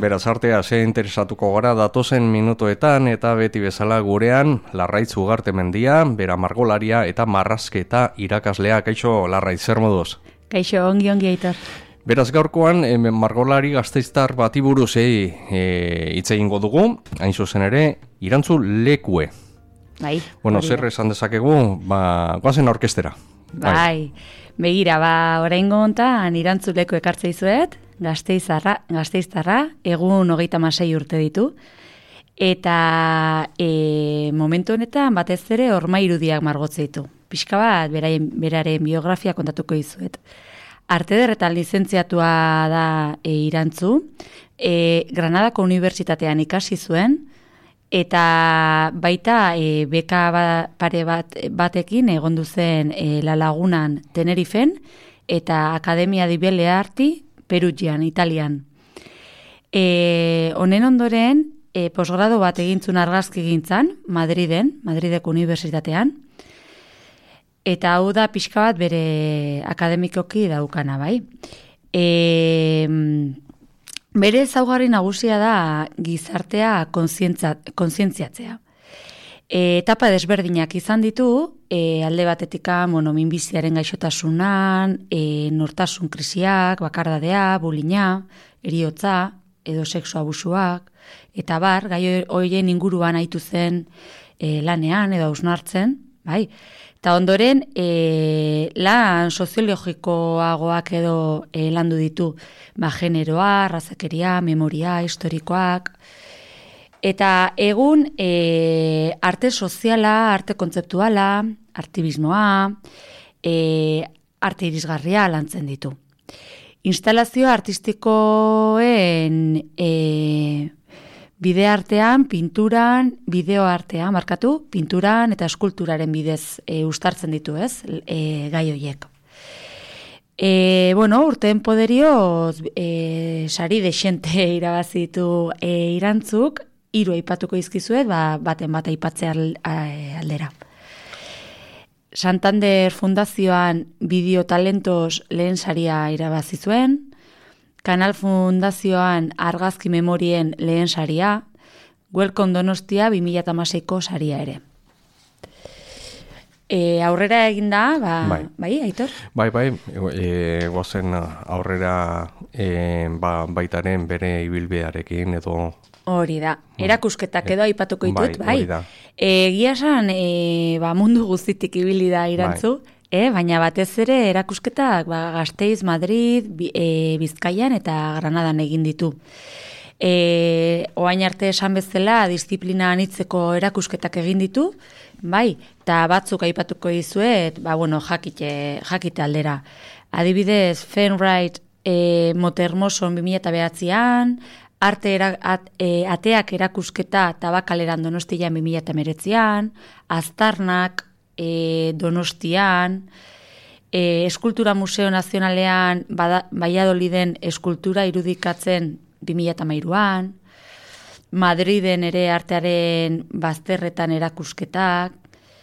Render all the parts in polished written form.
Beraz, artea ze interesatuko gara datozen minutoetan eta beti bezala gurean Larraitz Ugarte Mendia, bera margolaria eta marrazketa irakaslea. Kaixo, Larraitz, zer moduz? Kaixo, ongi Aitor. Beraz, gaurkoan margolari gasteiztar bati buruz hitz egingo dugu, hain zuzen ere, Irantzu Lekue. Bai. Bueno, zer esan dezakegu, goazen orkestera. Bai. Begira, oraingo hontan Irantzu Lekue ekartze dizuet, Gasteiztarra, egun 36 urte ditu, eta momentu honetan batez ere horma irudiak margotze ditu. Pixka bat, beraren biografia kontatuko dizuet. Arte ederretan lizentziatua da Irantzu, Granadako Unibertsitatean ikasi zuen, eta baita beka pare batekin egondu zen La Lagunan Tenerifen, eta Akademia di Belle Arti Perugian, Italian. Honen ondoren, posgrado bat egintzun argazki gintzan, Madrideko Unibertsitatean, eta hau da pixka bat bere akademikoki daukana, bai. Bere ezaugarri nagusia da gizartea kontzientziatzea. Etapa desberdinak izan ditu, alde batetik minbiziaren gaixotasunan, nortasun krisiak, bakardadea, bulina, heriotza, edo sexu abusuak, eta gai horien inguruan aitu zen lanean edo hausnartzen, bai. Eta ondoren, lan soziologikoagoak edo landu ditu, generoa, razakeria, memoria, historikoak. Eta egun, arte soziala, arte kontzeptuala, artibismoa, arte irisgarria lantzen ditu. Instalazio artistikoen bide artean, pinturan, pinturan eta eskulturaren bidez uztartzen ditu, ez, gai horiek. Urteen poderioz, sari dexente irabazitu Irantzuk, 3 aipatuko izkizuet, baten bat aipatzea aldera. Santander Fundazioan Bideo Talentos lehen saria irabazi zuen, Kanal Fundazioan Argazki Memorien lehen saria, Welcome Donostia 2016ko saria ere. Aurrera eginda, bai, Aitor? Bai, gozen aurrera baitaren bere ibilbidearekin edo... Hori da, erakusketak edo aipatuko ditut, bai. Hori da. Egia esan, mundu guztitik ibili da Irantzu, baina batez ere erakusketak Gasteiz, Madrid, Bizkaian eta Granadan egin ditu. Oain arte esan bezala, disiplina anitzeko erakusketak egin ditu, bai, eta batzuk aipatuko dizuet, jakite aldera. Adibidez, Fenwright Motermoson 2009an, ateak erakusketa Tabakaleran Donostian 2019an, Aztarnak Donostian, Eskultura Museo Nazionalean Valladoliden eskultura irudikatzen 2013an, Madriden ere artearen bazterretan erakusketak,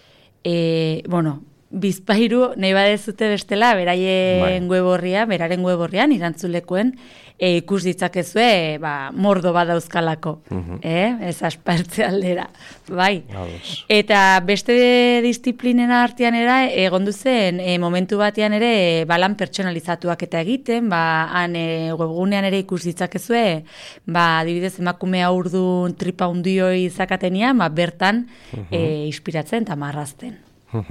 bizpairu, nahi badezute bestela, beraren web orrian, Irantzu Lekuen, ikus ditzakezue, mordo badauzkalako, ez aspertze aldera, bai. Eta beste disiplinen artean egondu zen, momentu batean ere, lan pertsonalizatuak eta egiten, han webgunean ere ikus ditzakezue, adibidez emakume haurdun tripa hundioi izakatenian, bertan inspiratzen eta marrazten.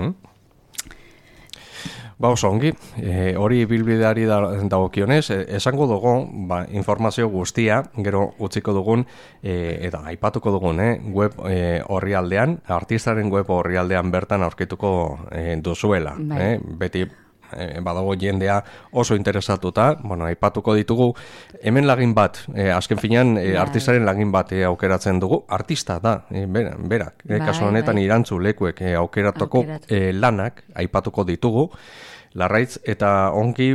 Oso ongi, hori bilbideari dagokionez, esango dugu, informazio guztia, gero utziko dugun, eta aipatuko dugun, web orrialdean, artistaren web orrialdean bertan aurkituko duzuela. Beti badago jendea oso interesatuta, aipatuko ditugu, hemen lagin bat, azken finean artistaren lagin bat aukeratzen dugu, artista da, berak, kasu honetan Irantzu Lekuek aukeratuko lanak aipatuko ditugu, Larraitz, eta ongi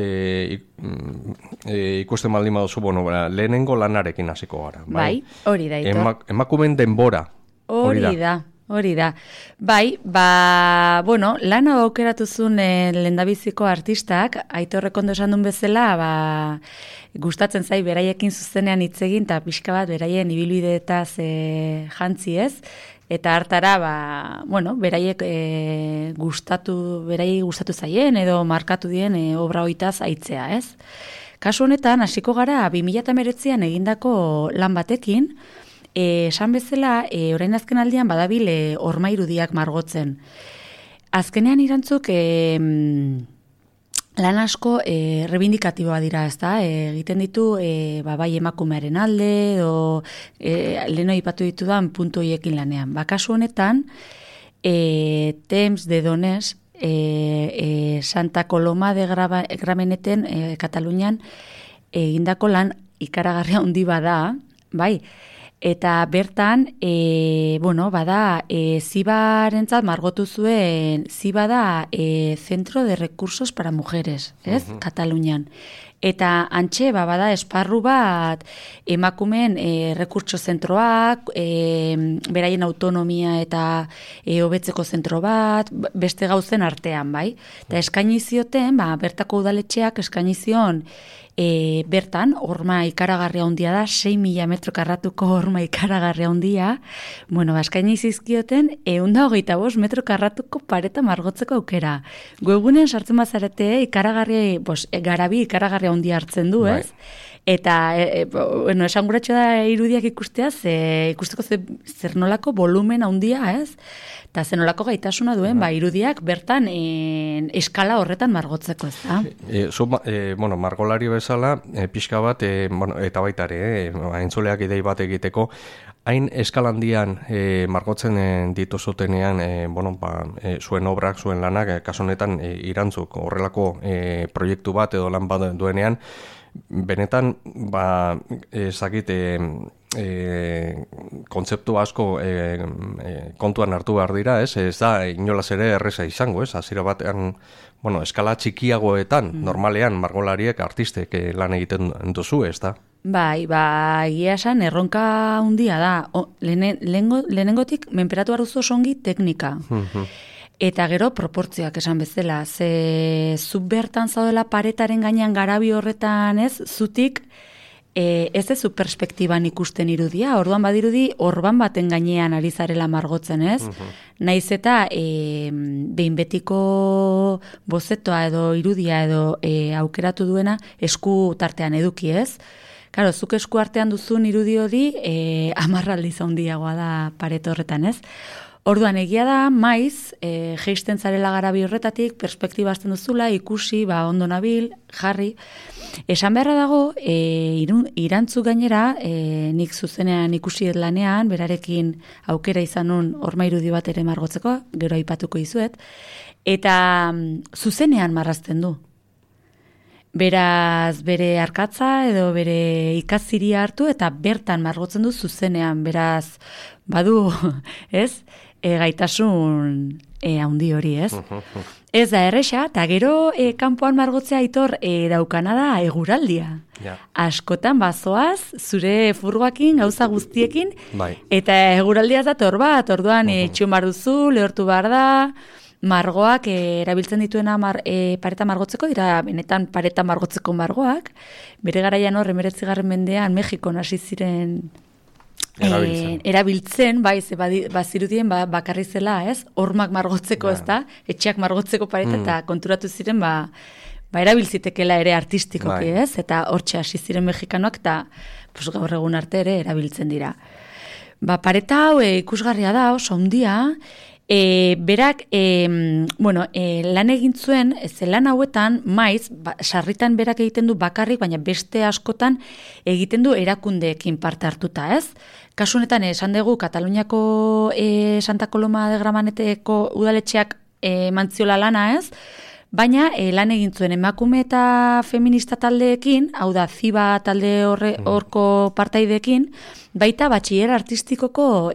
ikusten baldin baduzu, lehenengo lanarekin hasiko gara. Bai, hori da, Aitor. Emakumeen denbora. Hori da. Hori da. Bai, bueno, lana aukeratuzun lehendabiziko artistak, Aitorrek ondo esan duen bezala, gustatzen zai beraiekin zuzenean hitz egin, eta pixka bat beraien ibilbideetaz jantzi ez, eta hartara, bueno, beraiek gustatu zaien edo markatu dien obra hoitaz aitzea, ez? Kasu honetan, hasiko gara 2019an egindako lan batekin, esan bezala, orain azken aldian badabil horma irudiak margotzen. Azkenean irantzuk lan asko rebindikatiboa dira, ezta? Egiten ditu bai emakumearen alde edo leheno aipatu ditudan puntu horiekin lanean. Kasu honetan, Temps de Dones, Santa Coloma de Grameneten, Katalunian, egindako lan ikaragarria handi bada, bai? Eta bertan, bueno, bada, Zibarentzat margotu zuen, Ziba da Centro de Recursos para Mujeres, ez? Katalunian. Eta antxe, bada, esparru bat, emakumeen rekurtso zentroak, beraien autonomia eta hobetzeko zentro bat, beste gauzen artean, bai? Eta eskaini zioten, bertako udaletxeak eskaini zion, bertan, horma ikaragarria handia da, 6.000 metro karratuko horma ikaragarria handia, bueno, eskaini zizkioten, 125 metro karratuko pareta margotzeko aukera. Webgunean sartzen bazarete, garabi ikaragarria handia hartzen du, ez? Eta, bueno, esan guratxo da irudiak ikustea, ikusteko zer nolako volumen handia, ez? Eta zer nolako gaitasuna duen, irudiak bertan eskala horretan margotzeko, ez da? Bueno, margolari bezala, pixka bat, eta baitare, entzuleak idei bat egiteko, hain eskalandian margotzen dituzutenean, zuen obrak, zuen lanak, kasu honetan irantzuk horrelako proiektu bat edo lan bat duenean, benetan, ezagit, kontzeptu asko kontuan hartu behar dira, ez da inolaz ere erreza izango, ez? Hasiera batean, bueno, eskala txikiagoetan, normalean, margolariek, artistek lan egiten duzu, ez da? Bai, egia esan, erronka handia da. Lehenengotik, menperatu arruzu osongi teknika. Eta gero proportzioak esan bezala. Zu bertan zaudela paretaren gainean garabi horretan, ez, zutik, ez zu perspektiban ikusten irudia, orduan badirudi orban baten gainean ari zarela margotzen, ez? Naiz eta behin betiko bozetoa edo irudia edo aukeratu duena esku tartean eduki, ez? Karo, zuk esku artean duzun irudi hori 10 aldiz handiagoa da paret horretan, ez? Orduan egia da, maiz, jeisten zarela garabi horretatik, perspektiba hasten duzula, ikusi, ondo nabil, jarri. Esan beharra dago, irantzu gainera, nik zuzenean ikusi lanean, berarekin aukera izan nun horma irudi bat ere margotzeko, gero aipatuko izuet, eta zuzenean marrazten du. Beraz, bere arkatza edo bere ikaziria hartu eta bertan margotzen du zuzenean, beraz, badu, ez? Gaitasun handi hori, ez? Ez da erresa, eta gero kanpoan margotzea Aitor daukana da eguraldia. Askotan bazoaz, zure furgoakin, gauza guztiekin, eta eguraldia dator bat, orduan itxun bar duzu, lehortu behar da, margoak erabiltzen dituena pareta margotzeko, dira benetan pareta margotzeko margoak, bere garaian hor, 19. mendean, Mexikon hasi ziren erabiltzen, bazirudien bakarri zela, ez? Hormak margotzeko, ez da? Etxeak margotzeko pareta, eta konturatu ziren, erabiltzitekela ere artistikoki, ez? Eta hortxe hasi ziren mexikanoak, eta gaur egun arte ere erabiltzen dira. Pareta hau ikusgarria da, oso handia, berak, lan egin zuen, lan hauetan, maiz, sarritan berak egiten du bakarrik, baina beste askotan egiten du erakundeekin parte hartuta, ez? Kasu honetan, esan dugu, Kataluniako Santa Coloma de Gramaneteko udaletxeak mantziola lana, ez? Baina, lan egin zuen emakume eta feminista taldeekin, hau da, Ziba talde horko partaideekin, baita batxiller artistikoko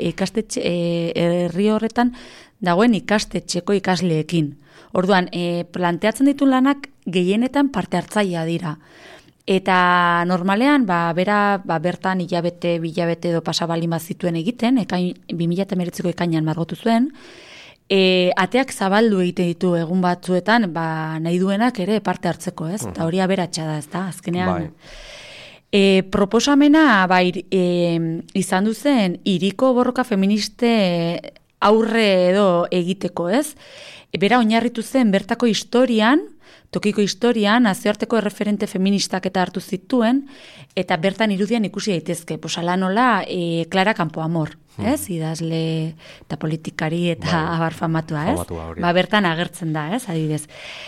herri horretan dagoen ikastetxeko ikasleekin. Orduan, planteatzen ditu lanak gehienetan parte hartzailea dira. eta normalean, bertan hilabete, bilabete edo pasabalin bat zituen egiten, 2019ko ekainan margotu zuen, ateak zabaldu egite ditu egun batzuetan, nahi duenak ere parte hartzeko, ez? Eta hori aberatsa da, ez da? Azkenean, proposamena izan duzen hiriko borroka feministe aurre edo egiteko, ez? Bera oinarritu zen bertako historian, tokiko historian, nazioarteko erreferente feministak eta hartu zituen, eta bertan irudian ikusi daitezke, ala nola, Clara Campoamor, ez? Idazle eta politikari eta abar famatua, ez? Bertan agertzen da, ez? Adibidez.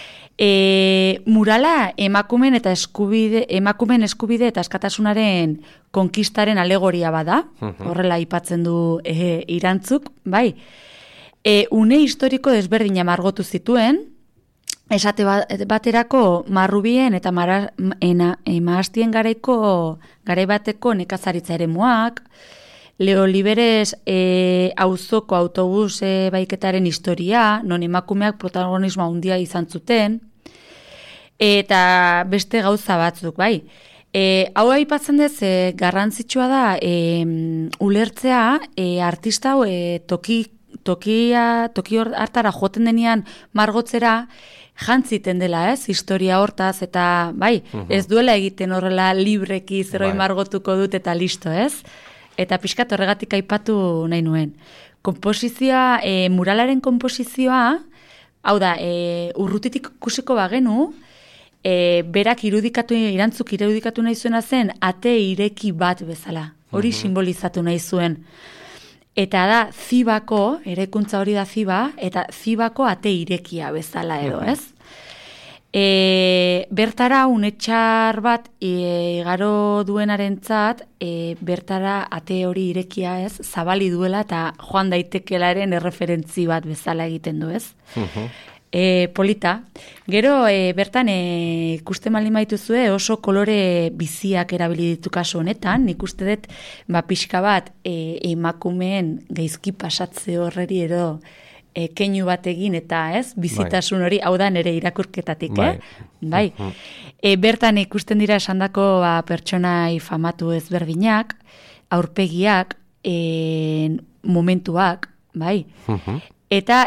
Murala emakumeen eskubide eta askatasunaren konkistaren alegoria bada, horrela aipatzen du Irantzuk, bai. Une historiko desberdina margotu zituen, esate baterako marrubien eta maastien garai bateko nekazaritza eremuak, Leo Liberes auzoko autobus baiketaren historia, non emakumeak protagonismo handia izan zuten, eta beste gauza batzuk, bai. Hau aipatzen dez, garrantzitsua da ulertzea artista hau toki hartara joten denean margotzera jantziten dela, ez? Historia hortaz, eta bai, ez duela egiten horrela libreki zeroi margotuko dut eta listo, ez? Eta pixkat horregatik aipatu nahi nuen. Komposizioa, muralaren komposizioa, hau da, urrutitik ikusiko bagenu, berak Irantzuk irudikatu nahi zuena zen, ate ireki bat bezala. Hori simbolizatu nahi zuen. Eta da, Zibako, eraikuntza hori da Ziba, eta Zibako ate irekia bezala edo, ez? Bertara unetxar bat igaro duenarentzat, bertara ate hori irekia, ez? Zabali duela eta joan daitekelaren erreferentzi bat bezala egiten du, ez? Polita. Gero, bertan ikusten baldin baituzue oso kolore biziak erabili ditu kasu honetan, nik uste dut pixka bat emakumeen gaizki pasatze horreri edo keinu bat egin eta ez, bizitasun hori, hau da nire irakurketatik, bai. Bertan ikusten dira esandako pertsonai famatu ezberdinak, aurpegiak, momentuak, bai. Eta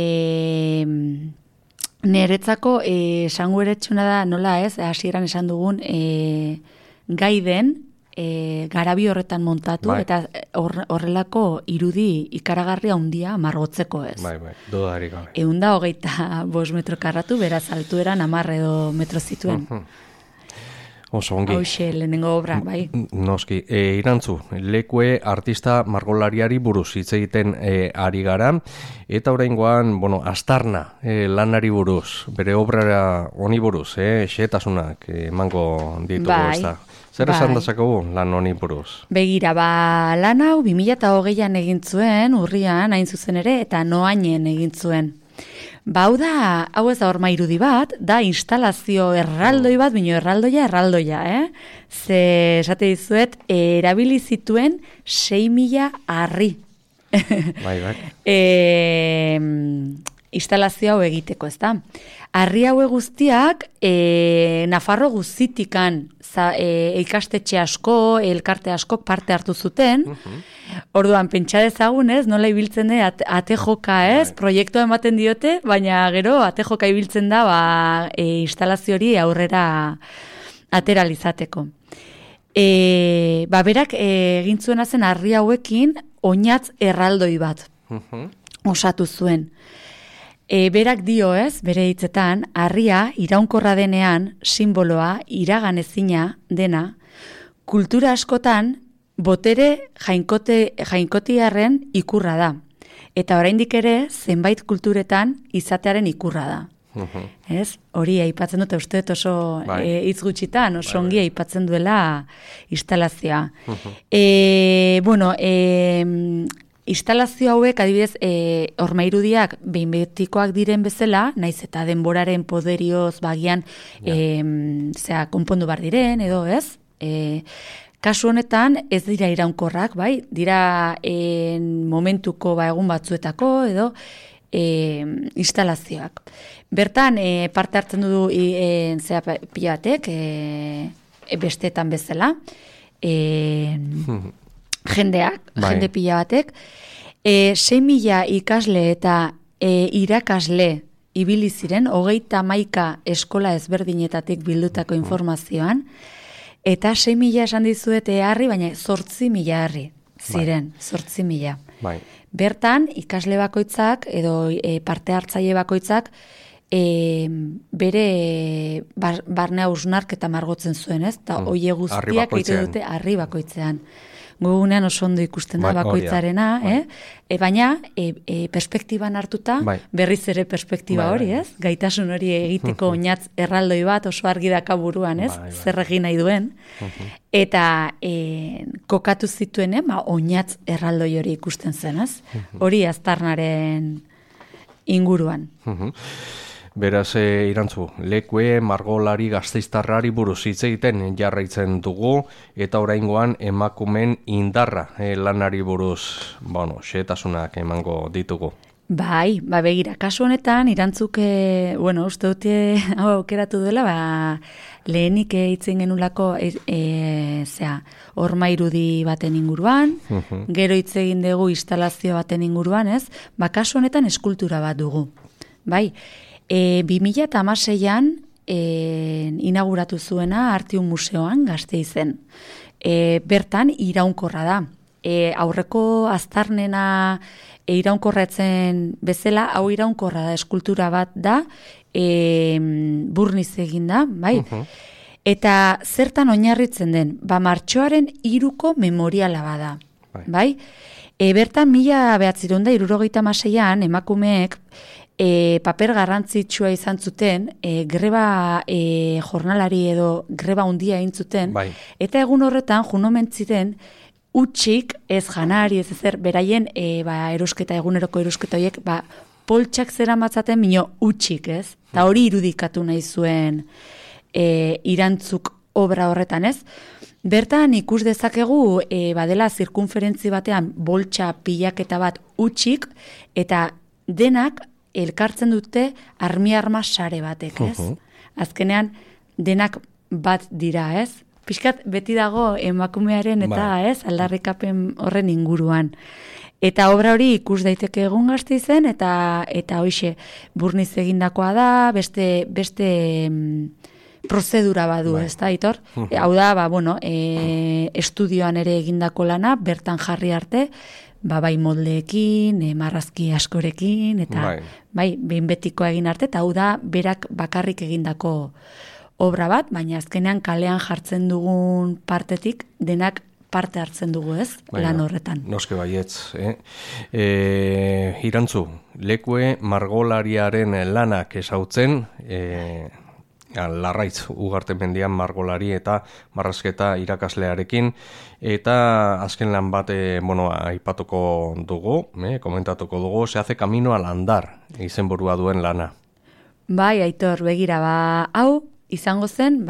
niretzako esango eretxuna da, nola ez, hasieran esan dugun gaiden garabi horretan montatu, eta horrelako irudi ikaragarria handia margotzeko, ez. Bai, dudarik gabe. 125 metro karratu, beraz altueran 10 edo metro zituen. Oso ongi. Hauxe, lehenengo obra, bai. Noski, Irantzu, lekue artista margolariari buruz hitz egiten ari gara, eta oraingoan, astarna lanari buruz, bere obrara honi buruz, xehetasunak emango ditugu, ez da. Zer esan dezakegu lan honi buruz? Begira, lan hau 2020an egin zuen, urrian, hain zuzen ere, eta noainen egin zuen. Hau ez da horma irudi bat, da instalazio erraldoi bat, bino erraldoia, Ze, esate dizuet, erabili zituen 6.000 harri. Bai. Instalazio hau egiteko, ez da. Harri haue guztiak, Nafarro guztitikan ikastetxe asko, elkarte asko parte hartu zuten. Orduan, pentsa dezagun, ez, nola ibiltzen da ate joka, ez, proiektua ematen diote, baina gero ate joka ibiltzen da instalazio hori aurrera ateralizateko. Berak egin zuena zen harri hauekin oinatz erraldoi bat osatu zuen. Berak dio, ez, bere hitzetan, harria iraunkorra denean, simboloa, iraganezina dena, kultura askotan botere jainkotiarren ikurra da. Eta oraindik ere, zenbait kulturetan izatearen ikurra da. Ez? Hori aipatzen dute uste dut oso hitz gutxitan, oso ongi aipatzen duela instalazioa. Instalazio hauek, adibidez, horma irudiak behin betikoak diren bezala, naiz eta denboraren poderioz bagian konpondu bar diren, edo ez? Kasu honetan ez dira iraunkorrak, bai? Dira momentuko egun batzuetako, edo instalazioak. Bertan, parte hartzen du pila batek, besteetan bezala, jende pila batek, 6.000 ikasle eta irakasle ibili ziren, 31 eskola ezberdinetatik bildutako informazioan, eta 6.000 esan dizuet harri, baina 8.000 harri ziren, 8.000. Bai. Bertan, ikasle bakoitzak edo parte hartzaile bakoitzak bere barne hausnarketa margotzen zuen, ez? Eta hoie guztiak egiten dute harri bakoitzean. Gugunean oso ondo ikusten da bakoitzarena, baina perspektiban hartuta, berriz ere perspektiba hori, ez? Gaitasun hori egiteko oinatz erraldoi bat oso argi daka buruan, ez? Zer egin nahi duen. Eta kokatu zituen, oinatz erraldoi hori ikusten zen, ez? Hori aztarnaren inguruan. Beraz, Irantzu, Lekue margolari gasteiztarrari buruz hitz egiten jarraitzen dugu, eta oraingoan emakumen indarra lanari buruz, xehetasunak emango ditugu. Bai, begira, kasu honetan, Irantzuk, uste dute aukeratu dela, lehenik hitzen genulako horma irudi baten inguruan, gero hitz egin dugu instalazio baten inguruan, ez? Kasu honetan eskultura bat dugu. Bai, 2016an inauguratu zuena Artium Museoan Gasteizen. Bertan iraunkorra da. Aurreko aztarnena iraunkorretzen bezala, hau iraunkorra da, eskultura bat da, burniz eginda, bai? Eta zertan oinarritzen den? Martxoaren 3ko memoriala bada, bai? Bertan 1976an emakumeek paper garrantzitsua izan zuten, greba jornalari edo greba handia egin zuten, eta egun horretan junomen ziren utxik, ez janari, ez ezer, beraien erosketa, eguneroko erosketa horiek, poltsak zera matzaten mino utxik, ez? Eta hori irudikatu nahi zuen Irantzuk obra horretan, ez? Bertan ikus dezakegu badela zirkunferentzi batean boltsa pilaketa bat utxik, eta denak elkartzen dute arma sare batek, ez? Azkenean, denak bat dira, ez? Pixkat beti dago emakumearen eta, ez, aldarrikapen horren inguruan. Eta obra hori ikus daiteke egun Gasteizen, eta hoxe, burniz egindakoa da, beste prozedura badu, ez da, Aitor? Hau da, estudioan ere egindako lana, bertan jarri arte, bai moldeekin, marrazki askorekin, eta behin betikoa egin arte, eta hau da berak bakarrik egindako obra bat, baina azkenean kalean jartzen dugun partetik denak parte hartzen dugu, ez, lan horretan. Noske baietz, Irantzu, Lekue margolariaren lanak esautzen, Larraitz Ugarte mendian margolari eta marrazketa irakaslearekin, eta azken lan bat aipatuko dugu, komentatuko dugu, se hace camino al andar izenburua duen lana. Bai, Aitor, begira, hau izango zen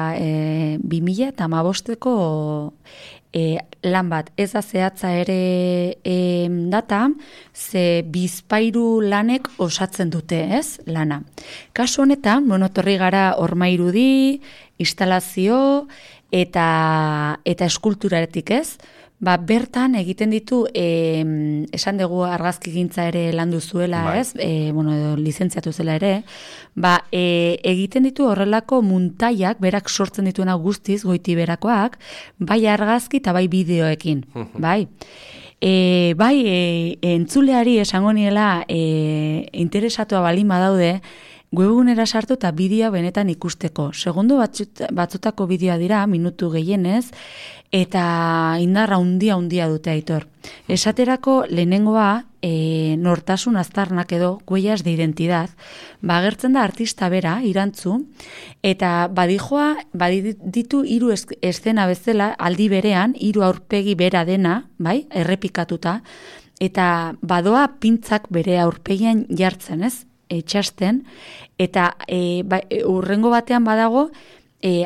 2015ko lan bat, ez da zehatza ere data, ze bizpairu lanek osatzen dute, ez, lana. Kasu honetan, torri gara horma irudi, instalazio eta eskulturaretik, ez? Bertan egiten ditu, esan dugu argazkigintza ere landu zuela, ez? Lizentziatu zela ere, egiten ditu horrelako muntaiak, berak sortzen dituena guztiz, goiti berakoak, bai argazki eta bai bideoekin, bai. Entzuleari esango niela interesatua balin badaude, webgunera sartu eta bideoa benetan ikusteko. Segundo batzutako bideoa dira, minutu gehienez, eta indarra handia dute, Aitor. Esaterako lehenengoa, nortasun aztarnak edo huellas de identidad, agertzen da artista bera, Irantzu, eta baditu 3 eszena bezala, aldi berean, 3 aurpegi bera dena, bai, errepikatuta, eta badoa pintzak bere aurpegian jartzen, ez? Etxasten, eta urrengo batean badago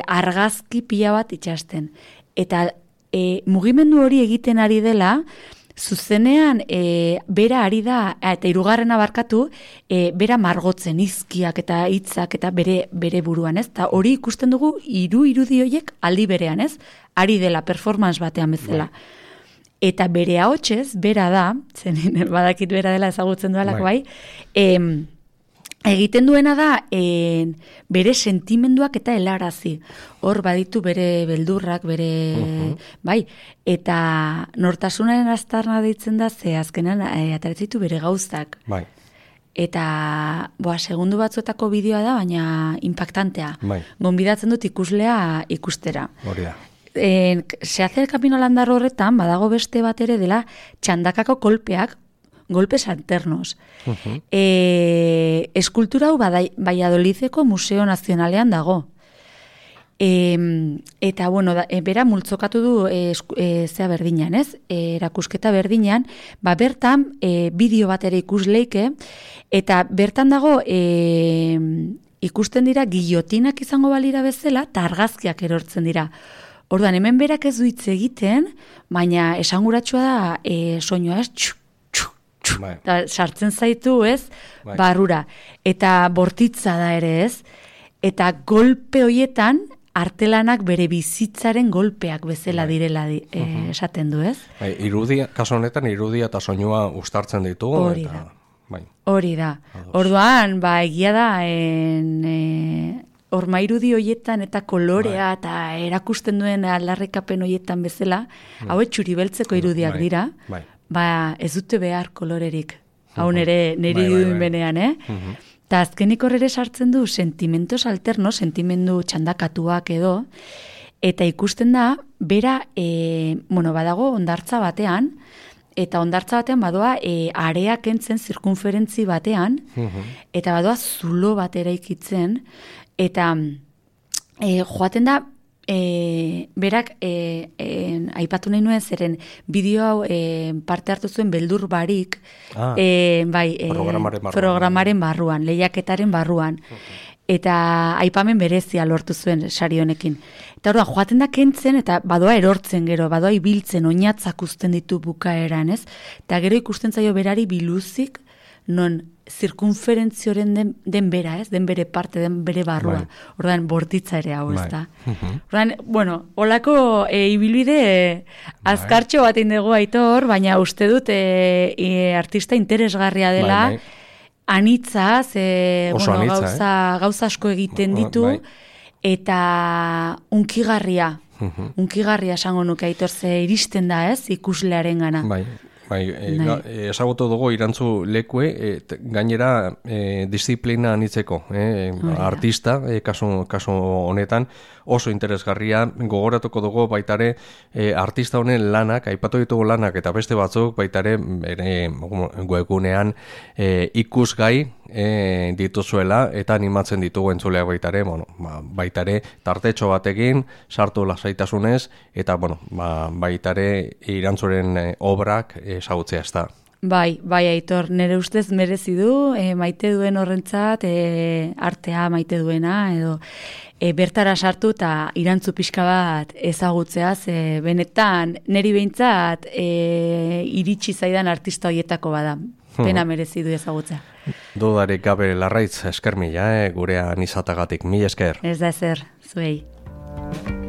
argazki pila bat itxasten. Eta mugimendu hori egiten ari dela, zuzenean bera ari da, eta hirugarrena barkatu, bera margotzen izkiak eta hitzak eta bere buruan, ez? Ta hori ikusten dugu irudi horiek aldi berean, ez? Ari dela performance batean bezala. Eta bere ahotsez, bera da, zen badakit bera dela ezagutzen duelako bai, egiten duena da bere sentimenduak eta helarazi. Hor baditu bere beldurrak, bere bai, eta nortasunaren aztarna deitzen da, ze azkenan ataretzitu bere gauzak. Bai. Eta segundu batzuetako bideoa da, baina impactantea. Bai. Gonbidatzen dut ikuslea ikustera. Hori da. Se hace el camino al andar horretan, badago beste bat ere dela txandakako kolpeak, golpes alternos. Eskultura hau Valladolideko Museo Nazionalean dago. Eta, bueno, bera multzokatu du zea berdinean, ez? Erakusketa berdinean, bertan bideo bat ere ikusleike, eta bertan dago ikusten dira gillotinak izango balira bezala, eta argazkiak erortzen dira. Orduan, hemen berak ez du hitz egiten, baina esanguratsua da soinua, ez? Eta sartzen zaitu, ez? Barrura. Eta bortitza da ere, ez? Eta golpe hoietan, artelanak bere bizitzaren golpeak bezala direla esaten du, ez? Kaso honetan, irudia eta soinua uztartzen ditugu. Hori da. Hori da. Orduan, egia da, ormairudi hoietan eta kolorea eta erakusten duen aldarrikapen hoietan bezala, hau txuri beltzeko irudiak dira, ez dute behar kolorerik. Hau niri duen benean, Eta azkenik horre sartzen du sentimentos alternos, sentimendu txandakatuak edo, eta ikusten da, bera, badago ondartza batean, eta ondartza batean badoa areak entzen zirkunferentzi batean, eta badoa zulo bat eraikitzen, eta joaten da, berak aipatu nahi nuen zeren bideo hau parte hartu zuen beldur barik programaren barruan, lehiaketaren barruan. Eta aipamen berezia lortu zuen sari honekin. Eta orduan, joaten da kentzen, eta badoa erortzen gero, badoa ibiltzen, oinatzak uzten ditu bukaeran, ez? Eta gero ikusten zaio berari biluzik, non zirkunferentzioren den bera, ez? Den bere parte, den bere barrua. Orduan, bortitza ere hau, ez da? Orduan, holako ibilbide azkartxo bat indego Aitor, baina uste dut artista interesgarria dela, anitza, gauza asko egiten ditu, eta unkigarria esango nuke Aitor, ze iristen da, ez, ikuslearen gana. Ezagutu dugu irantzu lekue, gainera disiplina anitzeko, artista, kasu honetan, oso interesgarria, gogoratuko dugu baitare artista honen lanak, aipatu ditugu lanak eta beste batzuk baitare webgunean ikusgai dituzuela eta animatzen ditugu entzuleak baitare, baitare tartetxo batekin, sartu lasaitasunez, eta baitare irantzuren obrak ezagutzea ez da. Bai, Aitor, nire ustez merezi du, maite duen horrentzat, artea maite duena, edo bertara sartu eta irantzu pixka bat ezagutzea, benetan niri behintzat iritsi zaidan artista hoietako bada. Pena merezi du ezagutzea. Dudarik gabe Larraitz, esker mila, gurean izatagatik, mila esker. Ez da ezer, zuei.